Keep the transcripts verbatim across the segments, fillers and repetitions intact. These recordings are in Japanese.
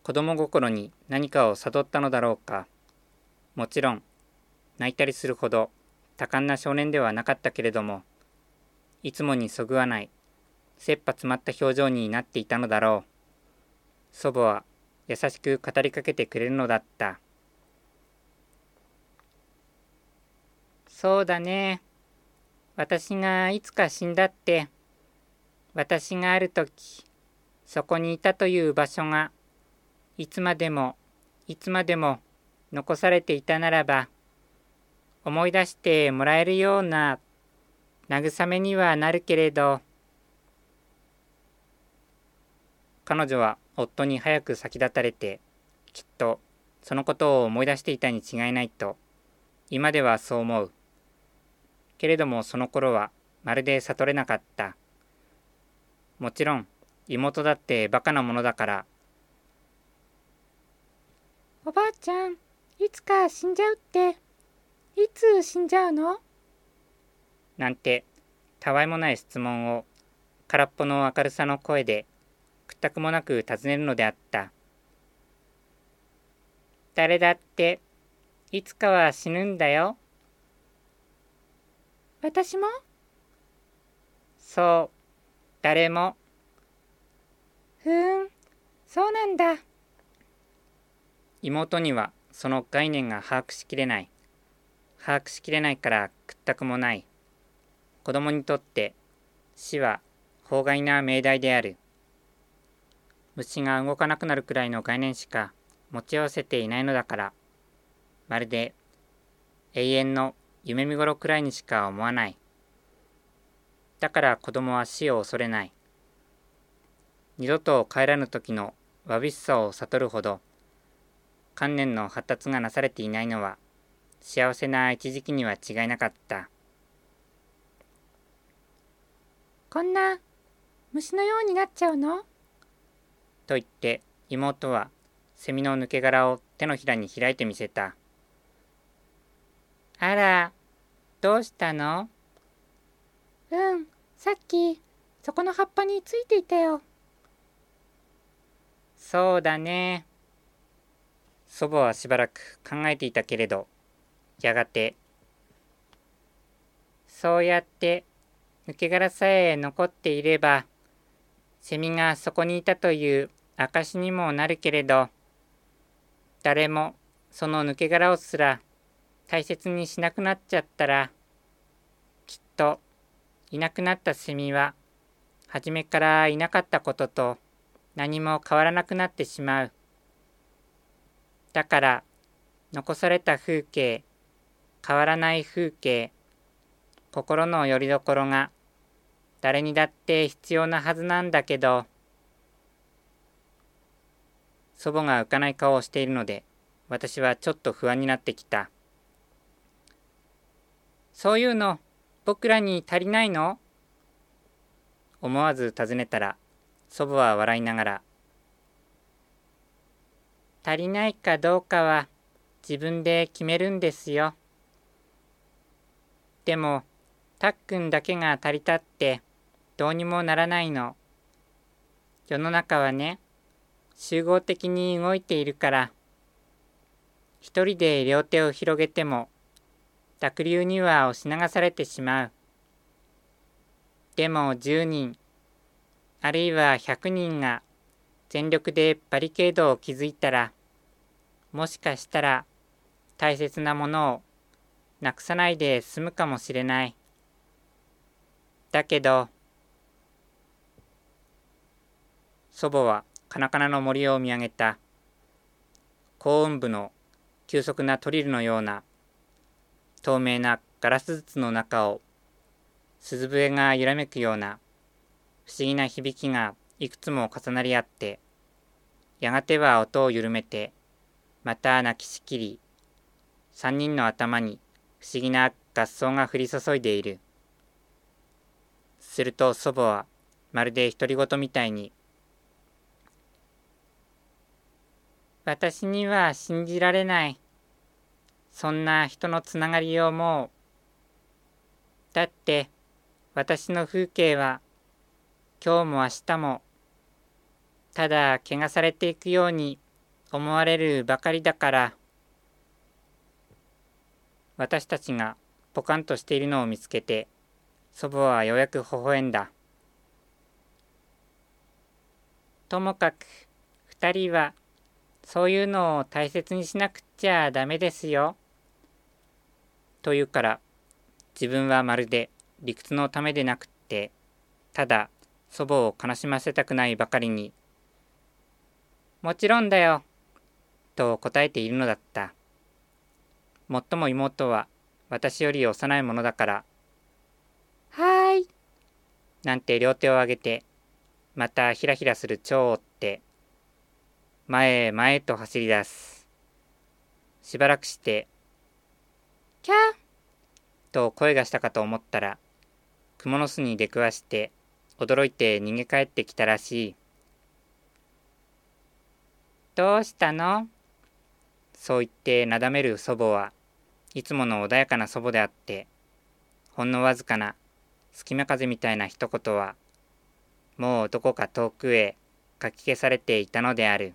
子供心に何かを悟ったのだろうか。もちろん泣いたりするほど多感な少年ではなかったけれども、いつもにそぐわない切羽詰まった表情になっていたのだろう。祖母は優しく語りかけてくれるのだった。そうだね。私がいつか死んだって、私があるとき、そこにいたという場所が、いつまでも、いつまでも残されていたならば、思い出してもらえるような慰めにはなるけれど。彼女は夫に早く先立たれて、きっとそのことを思い出していたに違いないと、今ではそう思う。けれどもその頃はまるで悟れなかった。もちろん妹だってバカなものだから。 おばあちゃん、いつか死んじゃうって、いつ死んじゃうの？ なんてたわいもない質問を空っぽの明るさの声でくったくもなく尋ねるのであった。誰だっていつかは死ぬんだよ。 私も？ そう、誰も。 ふーん、そうなんだ。 妹にはその概念が把握しきれない。把握しきれないからくったくもない。子供にとって死は法外な命題である。虫が動かなくなるくらいの概念しか持ち合わせていないのだから、まるで永遠の夢見頃くらいにしか思わない。だから子供は死を恐れない。二度と帰らぬ時のわびしさを悟るほど観念の発達がなされていないのは幸せな一時期には違いなかった。 こんな虫のようになっちゃうの？ と言って妹はセミの抜け殻を手のひらに開いてみせた。あら、どうしたの？ うん、さっきそこの葉っぱについていたよ。 そうだね。祖母はしばらく考えていたけれど、やがて、そうやって抜け殻さえ残っていれば、セミがそこにいたという証にもなるけれど、誰もその抜け殻をすら大切にしなくなっちゃったら、きっといなくなったセミは初めからいなかったことと何も変わらなくなってしまう。だから残された風景、変わらない風景、心の拠り所が誰にだって必要なはずなんだけど。祖母が浮かない顔をしているので、私はちょっと不安になってきた。そういうの僕らに足りないの？思わず尋ねたら、祖母は笑いながら、足りないかどうかは自分で決めるんですよ。でもたっくんだけが足りたってどうにもならないの。世の中はね、集合的に動いているから、一人で両手を広げても濁流には押し流されてしまう。でもじゅうにん、あるいはひゃくにんが全力でバリケードを築いたら、もしかしたら大切なものをなくさないで済むかもしれない。だけど、祖母はカナカナの森を見上げた。高雲部の急速なトリルのような透明なガラス筒の中を鈴笛が揺らめくような不思議な響きがいくつも重なり合って、やがては音を緩めてまた泣きしきり、三人の頭に不思議な合奏が降り注いでいる。すると祖母はまるで独り言みたいに、私には信じられない。そんな人のつながりをもう。だって私の風景は今日も明日もただ汚されていくように思われるばかりだから。私たちがポカンとしているのを見つけて、祖母はようやく微笑んだ。ともかく二人はそういうのを大切にしなくちゃダメですよ。というから自分はまるで理屈のためでなくってただ祖母を悲しませたくないばかりにもちろんだよと答えているのだった。もっとも妹は私より幼いものだからはーいなんて両手を上げてまたひらひらする蝶を追って前へ前へと走り出す。しばらくしてキャーと声がしたかと思ったら蜘蛛の巣に出くわして驚いて逃げ帰ってきたらしい。どうしたの？そう言ってなだめる祖母はいつもの穏やかな祖母であってほんのわずかな隙間風みたいな一言はもうどこか遠くへかき消されていたのである。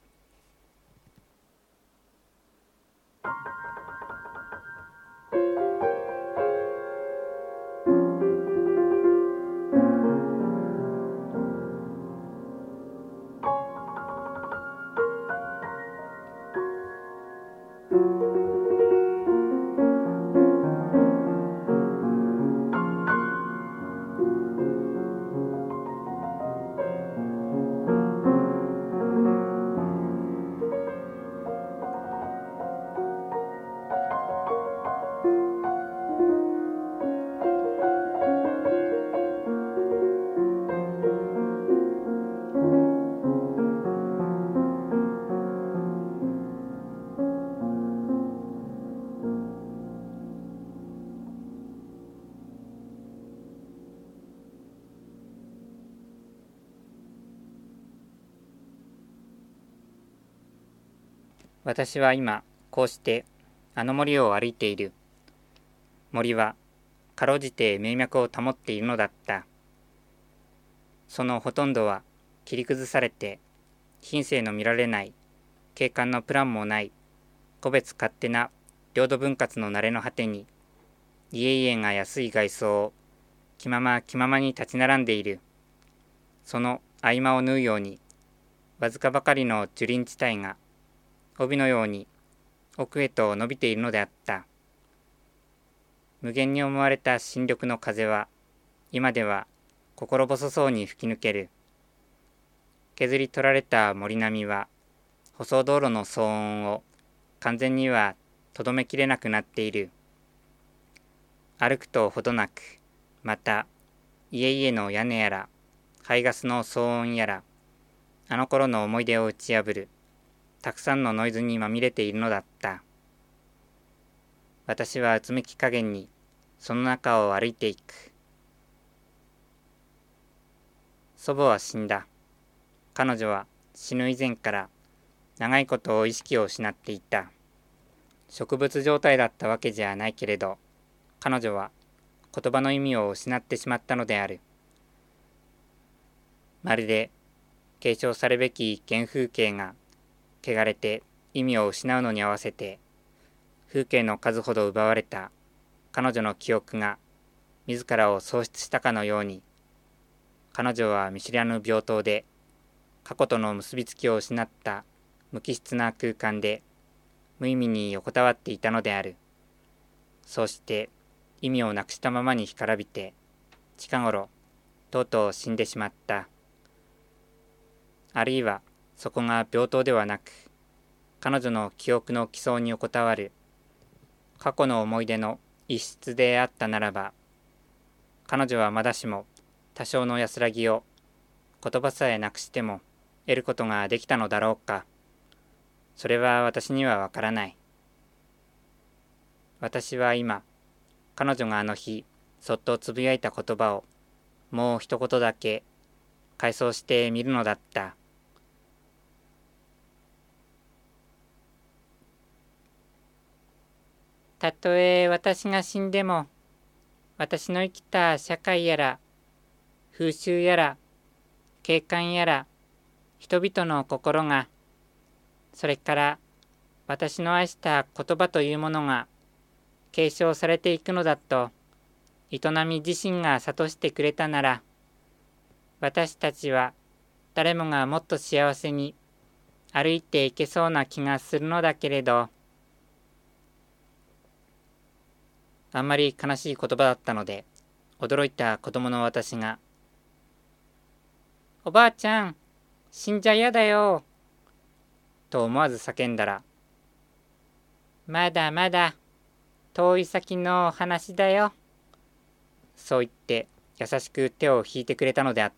私は今こうしてあの森を歩いている。森はかろうじて命脈を保っているのだった。そのほとんどは切り崩されて品性の見られない景観のプランもない個別勝手な領土分割の慣れの果てに家々が安い外装を気まま気ままに立ち並んでいる。その合間を縫うようにわずかばかりの樹林地帯が帯のように奥へと伸びているのであった。無限に思われた新緑の風は今では心細そうに吹き抜ける。削り取られた森並みは舗装道路の騒音を完全にはとどめきれなくなっている。歩くとほどなく、また家々の屋根やら排ガスの騒音やらあの頃の思い出を打ち破るたくさんのノイズにまみれているのだった。私はうつむき加減にその中を歩いていく。祖母は死んだ。彼女は死ぬ以前から長いことを意識を失っていた。植物状態だったわけじゃないけれど、彼女は言葉の意味を失ってしまったのである。まるで継承されべき原風景が汚れて意味を失うのに合わせて風景の数ほど奪われた彼女の記憶が自らを喪失したかのように、彼女は見知らぬ病棟で過去との結びつきを失った無機質な空間で無意味に横たわっていたのである。そうして意味をなくしたままに干からびて近頃とうとう死んでしまった。あるいはそこが病棟ではなく彼女の記憶の基礎に横たわる過去の思い出の一室であったならば、彼女はまだしも多少の安らぎを言葉さえなくしても得ることができたのだろうか。それは私にはわからない。私は今彼女があの日そっとつぶやいた言葉をもう一言だけ回想してみるのだった。たとえ私が死んでも、私の生きた社会やら風習やら景観やら人々の心がそれから私の愛した言葉というものが継承されていくのだと営み自身が諭してくれたなら、私たちは誰もがもっと幸せに歩いていけそうな気がするのだけれど、あんまり悲しい言葉だったので、驚いた子供の私が、おばあちゃん、死んじゃ嫌だよ、と思わず叫んだら、まだまだ遠い先のお話だよ、そう言って優しく手を引いてくれたのであった。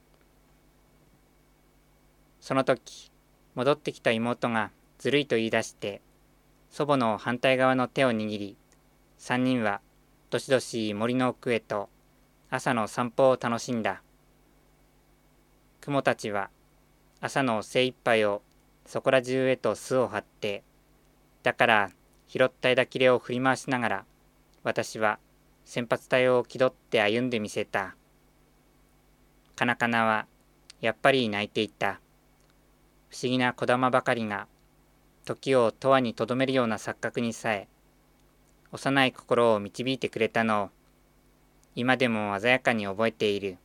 その時、戻ってきた妹がずるいと言い出して、祖母の反対側の手を握り、三人はどしどし森の奥へと朝の散歩を楽しんだ。雲たちは朝の精一杯をそこら中へと巣を張って、だから拾った枝切れを振り回しながら、私は先発隊を気取って歩んでみせた。カナカナはやっぱり泣いていた。不思議な小玉ばかりが、時を永遠にとどめるような錯覚にさえ、幼い心を導いてくれたのを、今でも鮮やかに覚えている。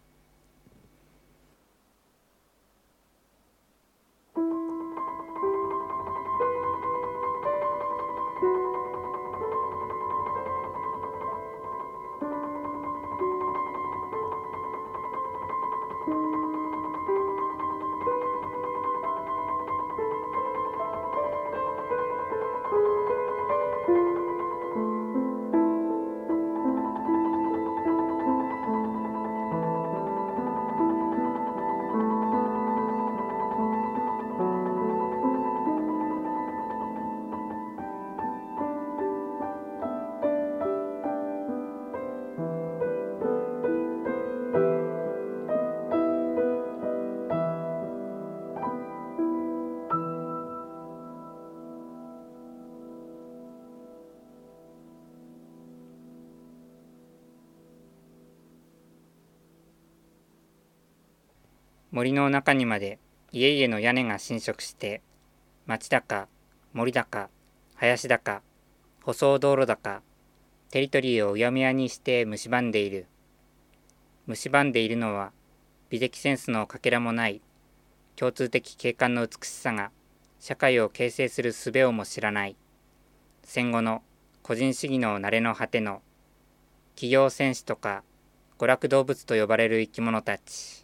森の中にまで家々の屋根が侵食して、町だか森だか林だか舗装道路だかテリトリーをうやむやにして蝕んでいる。蝕んでいるのは美的センスのかけらもない共通的景観の美しさが社会を形成する術をも知らない戦後の個人主義の慣れの果ての企業戦士とか娯楽動物と呼ばれる生き物たち。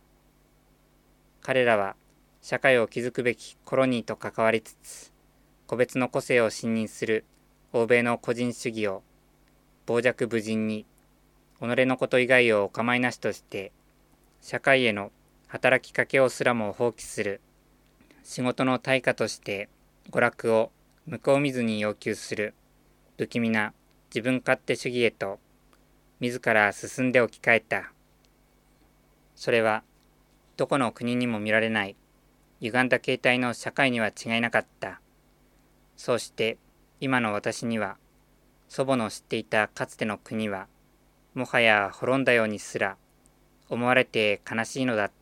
彼らは社会を築くべきコロニーと関わりつつ、個別の個性を信任する欧米の個人主義を傍若無人に、己のこと以外をお構いなしとして、社会への働きかけをすらも放棄する、仕事の対価として娯楽を向こう見ずに要求する、不気味な自分勝手主義へと、自ら進んで置き換えた。それは、どこの国にも見られない歪んだ形態の社会には違いなかった。そうして今の私には祖母の知っていたかつての国はもはや滅んだようにすら思われて悲しいのだった。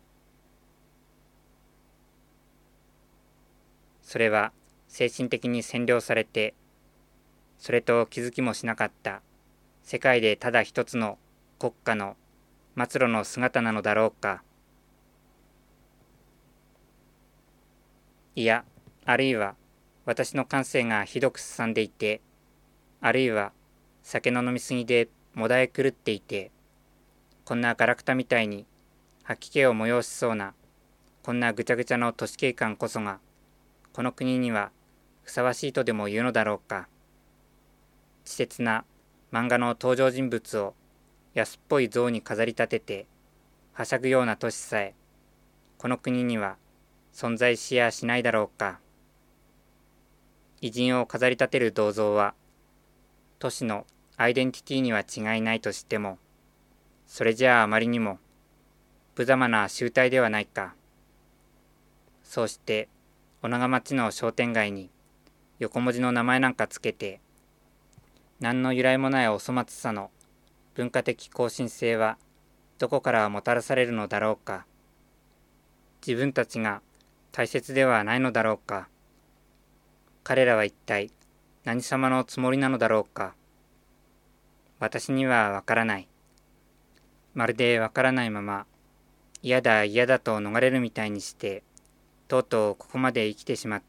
それは精神的に占領されて、それと気づきもしなかった世界でただ一つの国家の末路の姿なのだろうか。いや、あるいは私の感性がひどくすさんでいて、あるいは酒の飲みすぎでもだえ狂っていて、こんなガラクタみたいに吐き気を催しそうな、こんなぐちゃぐちゃの都市景観こそが、この国にはふさわしいとでも言うのだろうか。稚拙な漫画の登場人物を安っぽい像に飾り立てて、はしゃぐような都市さえ、この国には存在しやしないだろうか。偉人を飾り立てる銅像は、都市のアイデンティティには違いないとしても、それじゃああまりにも無様な集体ではないか。そうして、女川町の商店街に横文字の名前なんかつけて、何の由来もないお粗末さの文化的更新性はどこからもたらされるのだろうか。自分たちが大切ではないのだろうか。彼らは一体何様のつもりなのだろうか。私にはわからない。まるでわからないまま、嫌だ嫌だと逃れるみたいにして、とうとうここまで生きてしまった。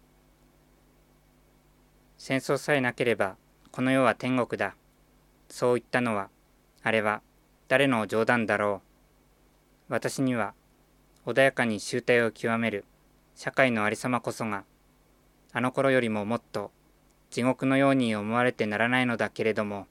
戦争さえなければ、この世は天国だ。そう言ったのは、あれは誰の冗談だろう。私には、穏やかに醜態を極める社会のありさまこそが、あの頃よりももっと地獄のように思われてならないのだけれども、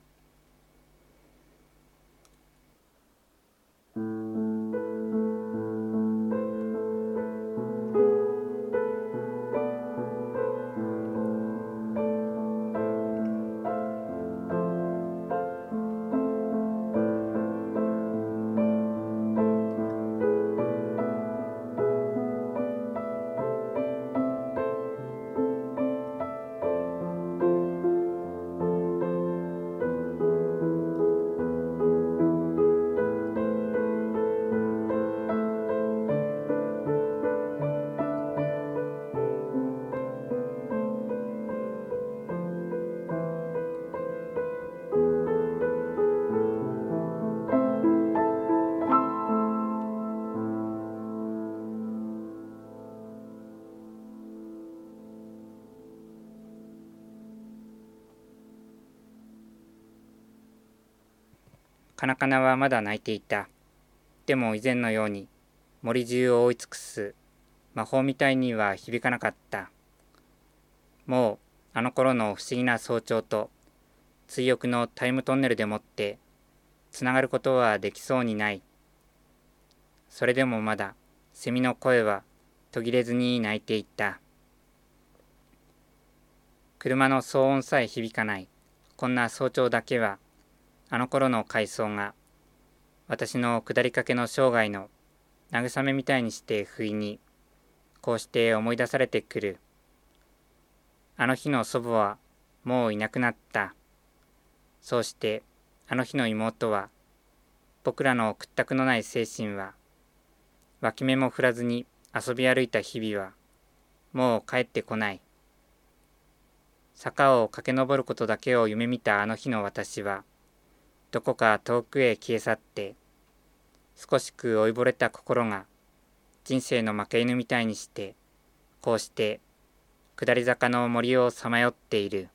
カナカナはまだ泣いていた。でも以前のように森中を覆い尽くす魔法みたいには響かなかった。もうあの頃の不思議な早朝と追憶のタイムトンネルでもってつながることはできそうにない。それでもまだセミの声は途切れずに鳴いていた。車の騒音さえ響かないこんな早朝だけは、あの頃の回想が私の下りかけの生涯の慰めみたいにして不意にこうして思い出されてくる。あの日の祖母はもういなくなった。そうしてあの日の妹は、僕らの屈託のない精神は、脇目も振らずに遊び歩いた日々はもう帰ってこない。坂を駆け上ることだけを夢見たあの日の私は、どこか遠くへ消え去って、少しく老いぼれた心が人生の負け犬みたいにして、こうして下り坂の森をさまよっている。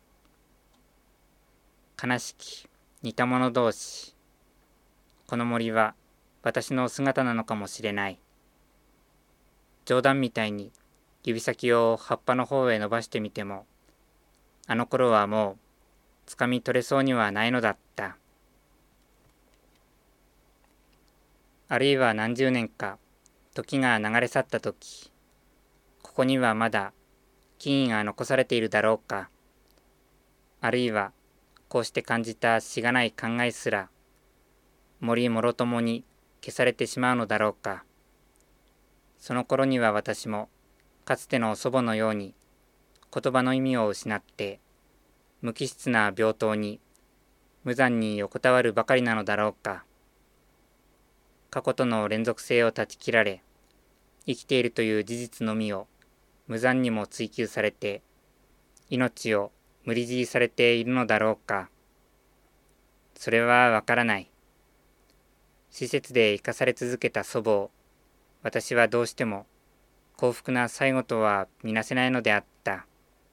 悲しき似た者同士。この森は私の姿なのかもしれない。冗談みたいに指先を葉っぱの方へ伸ばしてみても、あの頃はもうつかみ取れそうにはないのだった。あるいは何十年か時が流れ去った時、ここにはまだ木々が残されているだろうか。あるいはこうして感じたしがない考えすら森もろともに消されてしまうのだろうか。その頃には私もかつての祖母のように言葉の意味を失って無機質な病棟に無残に横たわるばかりなのだろうか。過去との連続性を断ち切られ、生きているという事実のみを無残にも追求されて、命を無理強いされているのだろうか。それはわからない。施設で生かされ続けた祖母を、私はどうしても幸福な最後とは見なせないのであった。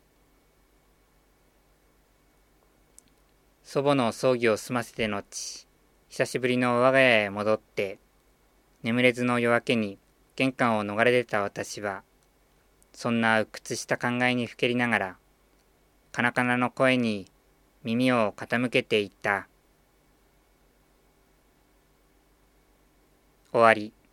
祖母の葬儀を済ませて後、久しぶりの我が家へ戻って、眠れずの夜明けに玄関を逃れ出た私は、そんな鬱屈した考えにふけりながら、カナカナの声に耳を傾けていった。終わり。